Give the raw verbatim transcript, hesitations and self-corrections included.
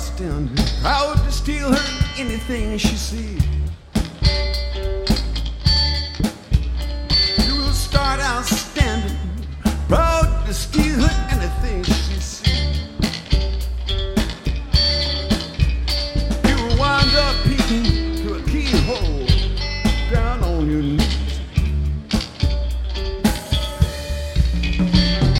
standing, proud to steal her anything she sees. You will start out standing, proud to steal her anything she